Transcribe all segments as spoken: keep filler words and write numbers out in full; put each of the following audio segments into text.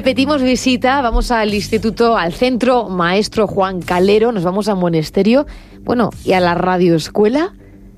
repetimos visita, vamos al instituto, al centro Maestro Juan Calero, nos vamos a Monesterio, bueno, y a la radioescuela.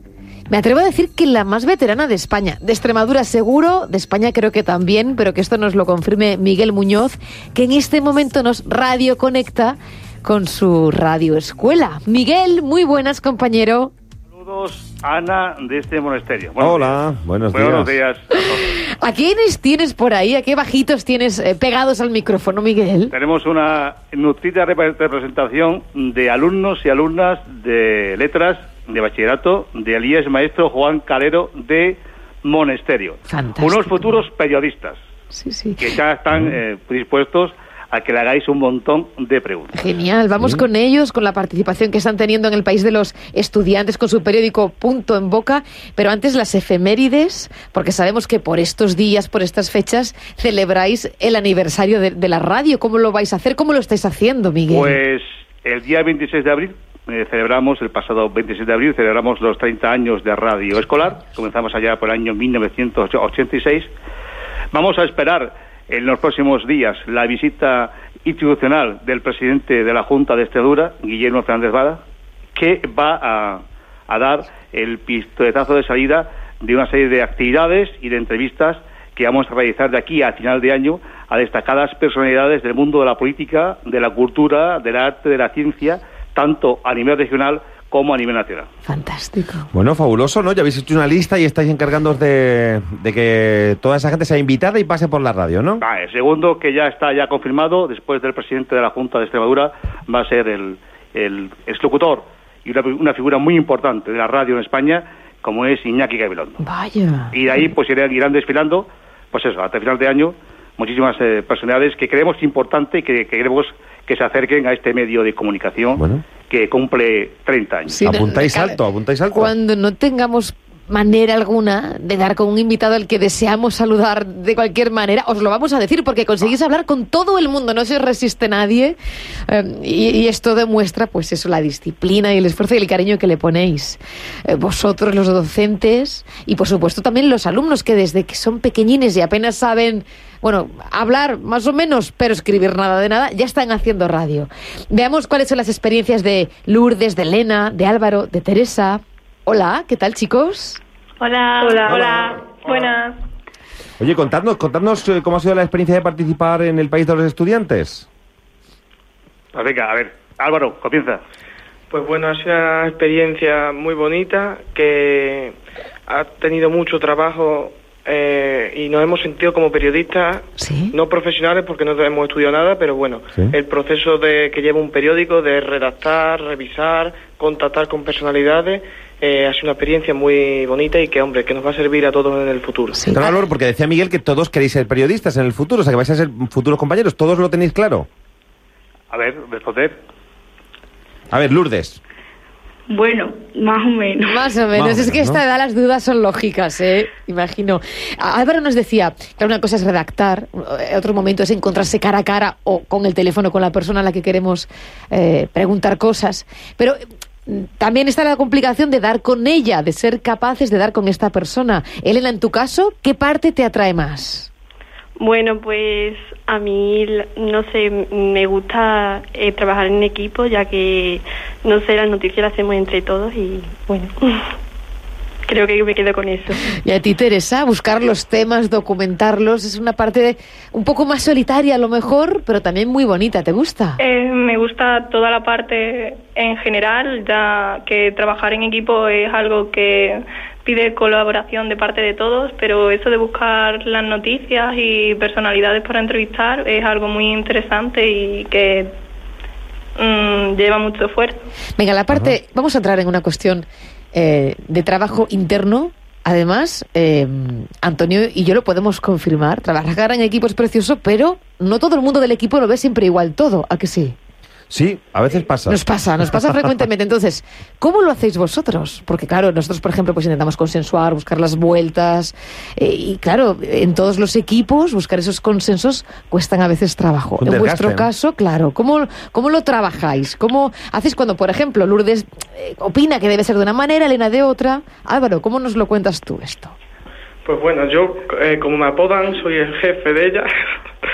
Me atrevo a decir que la más veterana de España, de Extremadura seguro, de España creo que también, pero que esto nos lo confirme Miguel Muñoz, que en este momento nos radioconecta con su radioescuela. Miguel, muy buenas, compañero. Saludos, Ana, de este Monesterio. Buenos Hola, días. buenos días. Buenos días a todos. ¿A quiénes tienes por ahí? ¿A qué bajitos tienes eh, pegados al micrófono, Miguel? Tenemos una nutrida representación de alumnos y alumnas de letras, de bachillerato, de Elías Maestro Juan Calero de Monesterio. Fantástico. Unos futuros periodistas, sí, sí. que ya están eh, dispuestos a que le hagáis un montón de preguntas. Genial, vamos sí. con ellos, con la participación que están teniendo en el País de los Estudiantes con su periódico Punto en Boca, pero antes las efemérides, porque sabemos que por estos días, por estas fechas, celebráis el aniversario de, de la radio. ¿Cómo lo vais a hacer? ¿Cómo lo estáis haciendo, Miguel? Pues el día veintiséis de abril, eh, celebramos, el pasado veintiséis de abril, celebramos los treinta años de radio escolar. Comenzamos allá por el año mil novecientos ochenta y seis. Vamos a esperar en los próximos días la visita institucional del presidente de la Junta de Extremadura, Guillermo Fernández Vara, que va a, a dar el pistoletazo de salida de una serie de actividades y de entrevistas que vamos a realizar de aquí a final de año a destacadas personalidades del mundo de la política, de la cultura, del arte, de la ciencia, tanto a nivel regional como a nivel nacional. Fantástico. Bueno, fabuloso, ¿no? Ya habéis hecho una lista y estáis encargándoos de, de que toda esa gente sea invitada y pase por la radio, ¿no? Ah, el segundo, que ya está ya confirmado, después del presidente de la Junta de Extremadura, va a ser el, el exlocutor y una, una figura muy importante de la radio en España, como es Iñaki Gabilondo. Vaya. Y de ahí pues irán, irán desfilando, pues eso, hasta el final de año, muchísimas eh, personalidades que creemos importante y que, que queremos que se acerquen a este medio de comunicación, bueno, que cumple treinta años. Sí, apuntáis no, alto, apuntáis alto. Cuando no tengamos manera alguna de dar con un invitado al que deseamos saludar de cualquier manera, os lo vamos a decir, porque conseguís hablar con todo el mundo, no se os resiste nadie, eh, y, y esto demuestra, pues eso, la disciplina y el esfuerzo y el cariño que le ponéis eh, vosotros, los docentes, y por supuesto también los alumnos, que desde que son pequeñines y apenas saben, bueno, hablar más o menos, pero escribir nada de nada, ya están haciendo radio. Veamos cuáles son las experiencias de Lourdes, de Elena, de Álvaro, de Teresa. Hola, ¿qué tal, chicos? Hola, hola, hola, hola. Buenas. Oye, contadnos, contadnos eh, cómo ha sido la experiencia de participar en el País de los Estudiantes. Pues venga, a ver, Álvaro, comienza. Pues bueno, ha sido una experiencia muy bonita, que ha tenido mucho trabajo eh, y nos hemos sentido como periodistas, ¿sí?, no profesionales porque no hemos estudiado nada, pero bueno, ¿sí?, el proceso de que lleva un periódico de redactar, revisar, contactar con personalidades, eh, ha sido una experiencia muy bonita y que, hombre, que nos va a servir a todos en el futuro. Sí. Claro, Álvaro, porque decía Miguel que todos queréis ser periodistas en el futuro, o sea, que vais a ser futuros compañeros, ¿todos lo tenéis claro? A ver, responder. A ver, Lourdes. Bueno, más o menos. Más o menos, más es o menos, que a esta ¿no? edad las dudas son lógicas, ¿eh? Imagino. Álvaro nos decía que una cosa es redactar, otro momento es encontrarse cara a cara o con el teléfono con la persona a la que queremos eh, preguntar cosas, pero también está la complicación de dar con ella, de ser capaces de dar con esta persona. Elena, en tu caso, ¿qué parte te atrae más? Bueno, pues a mí, no sé, me gusta eh, trabajar en equipo, ya que, no sé, las noticias las hacemos entre todos y, bueno, creo que me quedo con eso. Y a ti, Teresa, buscar los temas, documentarlos, es una parte de, un poco más solitaria a lo mejor, pero también muy bonita. ¿Te gusta? Eh, me gusta toda la parte en general, ya que trabajar en equipo es algo que pide colaboración de parte de todos, pero eso de buscar las noticias y personalidades para entrevistar es algo muy interesante y que mmm, lleva mucho esfuerzo. Venga, la parte, uh-huh. vamos a entrar en una cuestión eh, de trabajo interno. Además, eh, Antonio y yo lo podemos confirmar, trabajar en equipo es precioso, pero no todo el mundo del equipo lo ve siempre igual todo, ¿a que sí? Sí, a veces pasa. Nos pasa, nos pasa frecuentemente. Entonces, ¿cómo lo hacéis vosotros? Porque claro, nosotros, por ejemplo, pues intentamos consensuar, buscar las vueltas, eh, y claro, en todos los equipos buscar esos consensos cuestan a veces trabajo. Un en desgaste, vuestro ¿no? caso, claro, ¿cómo, cómo lo trabajáis? ¿Cómo hacéis cuando, por ejemplo, Lourdes eh, opina que debe ser de una manera, Elena de otra? Álvaro, ¿cómo nos lo cuentas tú esto? Pues bueno, yo, eh, como me apodan, soy el jefe de ella.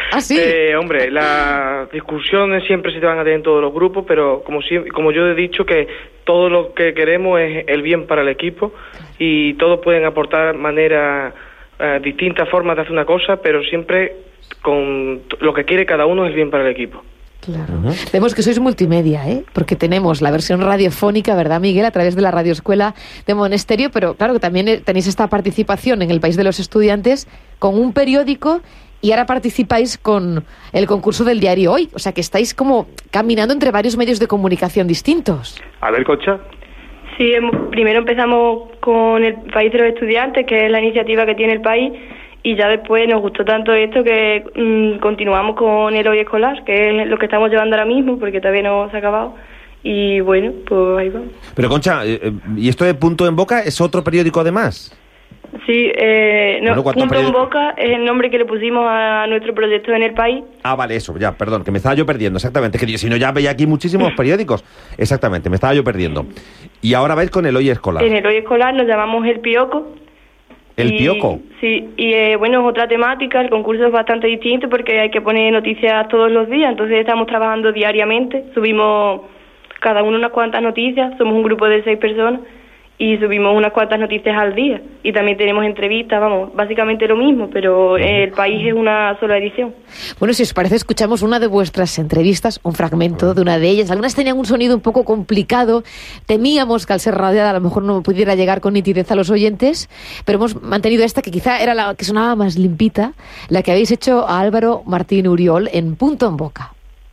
¿Ah, sí? Eh, hombre, las discusiones siempre se van a tener en todos los grupos, pero como, si, como yo he dicho, que todo lo que queremos es el bien para el equipo y todos pueden aportar maneras, eh, distintas formas de hacer una cosa, pero siempre con lo que quiere cada uno es el bien para el equipo. Claro. Uh-huh. Vemos que sois multimedia, ¿eh? Porque tenemos la versión radiofónica, ¿verdad, Miguel? A través de la radioescuela de Monesterio, pero claro que también tenéis esta participación en el País de los Estudiantes con un periódico y ahora participáis con el concurso del diario Hoy. O sea que estáis como caminando entre varios medios de comunicación distintos. A ver, Concha. Sí, hemos, primero empezamos con el País de los Estudiantes, que es la iniciativa que tiene el país. Y ya después nos gustó tanto esto que mmm, continuamos con el Hoy Escolar, que es lo que estamos llevando ahora mismo, porque todavía no se ha acabado. Y bueno, pues ahí vamos. Pero Concha, ¿y esto de Punto en Boca es otro periódico además? Sí, eh, no, bueno, Punto periódico? en Boca es el nombre que le pusimos a nuestro proyecto en el país. Ah, vale, eso, ya, perdón, que me estaba yo perdiendo, exactamente. Que si no, ya veía aquí muchísimos periódicos. Exactamente, me estaba yo perdiendo. Y ahora vais con el Hoy Escolar. En el Hoy Escolar nos llamamos El Pioco. ¿El y, Pioco? Sí, y eh, bueno, es otra temática, el concurso es bastante distinto porque hay que poner noticias todos los días, entonces estamos trabajando diariamente, subimos cada uno unas cuantas noticias, somos un grupo de seis personas y subimos unas cuantas noticias al día y también tenemos entrevistas, vamos, básicamente lo mismo, pero el país es una sola edición. Bueno, si os parece, escuchamos una de vuestras entrevistas, un fragmento de una de ellas. Algunas tenían un sonido un poco complicado, temíamos que al ser radiada a lo mejor no pudiera llegar con nitidez a los oyentes, pero hemos mantenido esta que quizá era la que sonaba más limpita, la que habéis hecho a Álvaro Martín Uriol en Punto en Boca.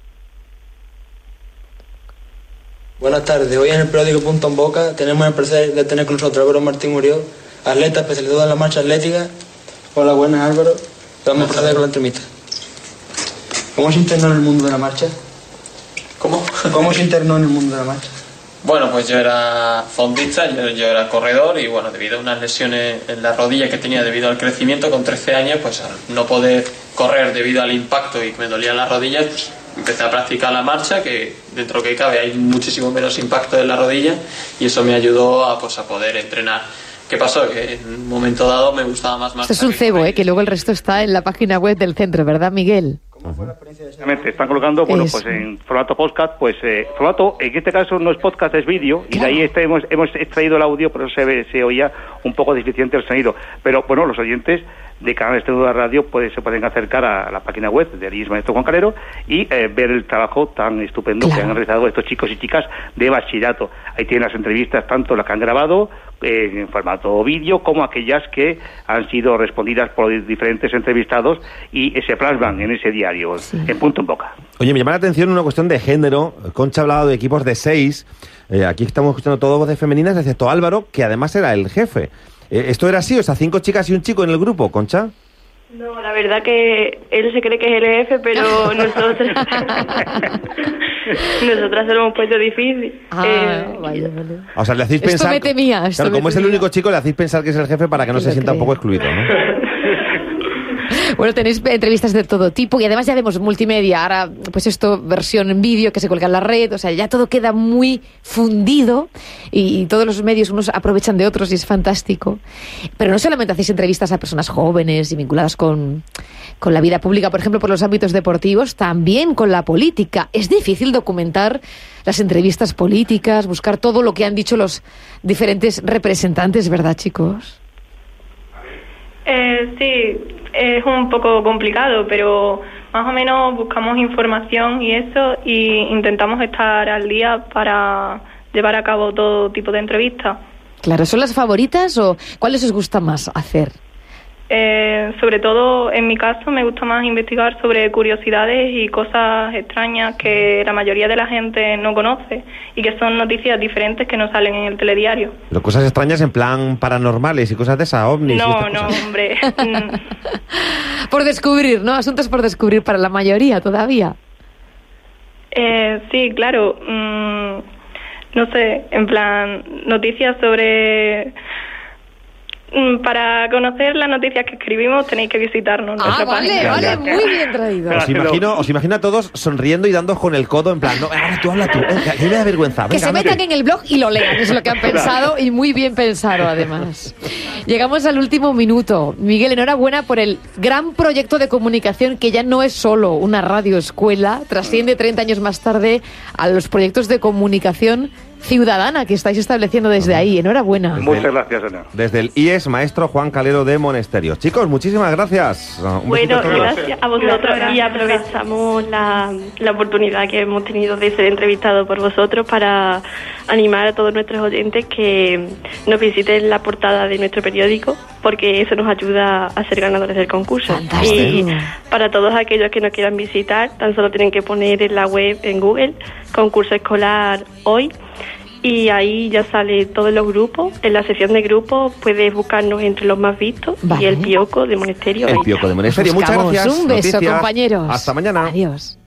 Buenas tardes, hoy en el periódico Punto en Boca tenemos el placer de tener con nosotros a Álvaro Martín Uriol, atleta especializado en la marcha atlética. Hola, buenas Álvaro, vamos a proceder con la entrevista. ¿Cómo se internó en el mundo de la marcha? ¿Cómo? ¿Cómo se internó en el mundo de la marcha? Bueno, pues yo era fondista, yo, yo era corredor y bueno, debido a unas lesiones en la rodilla que tenía debido al crecimiento con trece años, pues al no poder correr debido al impacto y que me dolían las rodillas, pues empecé a practicar la marcha, que dentro que cabe hay muchísimo menos impacto en la rodilla y eso me ayudó a, pues, a poder entrenar. ¿Qué pasó? Que en un momento dado me gustaba más marcha. Este es un cebo, ¿eh? Que luego el resto está en la página web del centro, ¿verdad, Miguel? ¿Cómo fue la experiencia de ese? Exactamente, están colocando, bueno, Eso. pues en formato podcast, pues eh, formato, en este caso no es podcast, es vídeo, y de ahí este, hemos, hemos extraído el audio, por eso se, ve, se oía un poco deficiente el sonido. Pero bueno, los oyentes de Canal Extremadura Radio pues, se pueden acercar a la página web de Aris Maestro Juan Calero y eh, ver el trabajo tan estupendo Claro. que han realizado estos chicos y chicas de bachillerato. Ahí tienen las entrevistas, tanto las que han grabado eh, en formato vídeo como aquellas que han sido respondidas por diferentes entrevistados y eh, se plasman en ese diario, Sí. en Punto en Boca. Oye, me llama la atención una cuestión de género. Concha ha hablado de equipos de seis. Eh, aquí estamos escuchando todo voces femeninas, excepto Álvaro, que además era el jefe. Eh, ¿Esto era así? O sea, cinco chicas y un chico en el grupo, Concha. No, la verdad que él se cree que es el jefe, pero nosotros nosotras se lo hemos puesto difícil. Ah, Eh, vale, vale. O sea, le hacéis Esto pensar... me temía, esto Claro, me como es el temía. único chico, le hacéis pensar que es el jefe para que no Que se lo sienta un creo. poco excluido, ¿no? Bueno, tenéis entrevistas de todo tipo y además ya vemos multimedia, ahora pues esto, versión en vídeo que se cuelga en la red, o sea, ya todo queda muy fundido y, y todos los medios unos aprovechan de otros y es fantástico. Pero no solamente hacéis entrevistas a personas jóvenes y vinculadas con, con la vida pública, por ejemplo, por los ámbitos deportivos, también con la política. Es difícil documentar las entrevistas políticas, buscar todo lo que han dicho los diferentes representantes, ¿verdad, chicos? Eh, sí, es un poco complicado, pero más o menos buscamos información y eso y intentamos estar al día para llevar a cabo todo tipo de entrevistas. Claro, ¿son las favoritas o cuáles os gusta más hacer? Eh, sobre todo, en mi caso, me gusta más investigar sobre curiosidades y cosas extrañas que la mayoría de la gente no conoce y que son noticias diferentes que no salen en el telediario. Pero cosas extrañas en plan paranormales y cosas de esas, ovnis y No, estas no, cosas. hombre. Por descubrir, ¿no? Asuntos por descubrir para la mayoría todavía. Eh, sí, claro. Mm, no sé, en plan, noticias sobre... Para conocer las noticias que escribimos tenéis que visitarnos. Ah, vale, página. vale, muy bien traído. Os imagino, os imagino a todos sonriendo y dando con el codo en plan, no, ahora tú habla tú, eh, que me da vergüenza. Venga, que se háblate. Metan en el blog y lo lean, es lo que han pensado y muy bien pensado además. Llegamos al último minuto. Miguel, enhorabuena por el gran proyecto de comunicación que ya no es solo una radioescuela, trasciende treinta años más tarde a los proyectos de comunicación ciudadana que estáis estableciendo desde ahí. Enhorabuena. Muchas gracias, Ana. Desde el I E S, maestro Juan Calero de Monesterio. Chicos, muchísimas gracias. Un bueno, a gracias a vosotros y aprovechamos la, la oportunidad que hemos tenido de ser entrevistados por vosotros para animar a todos nuestros oyentes que nos visiten la portada de nuestro periódico, porque eso nos ayuda a ser ganadores del concurso. Fantástico. Y para todos aquellos que nos quieran visitar, tan solo tienen que poner en la web, en Google, concurso escolar hoy, y ahí ya sale todos los grupos. En la sección de grupos puedes buscarnos entre los más vistos. Vale. Y el Pioco de Monesterio. El Pioco de Monesterio. Muchas gracias. Un beso, Noticias. compañeros. Hasta mañana. Adiós.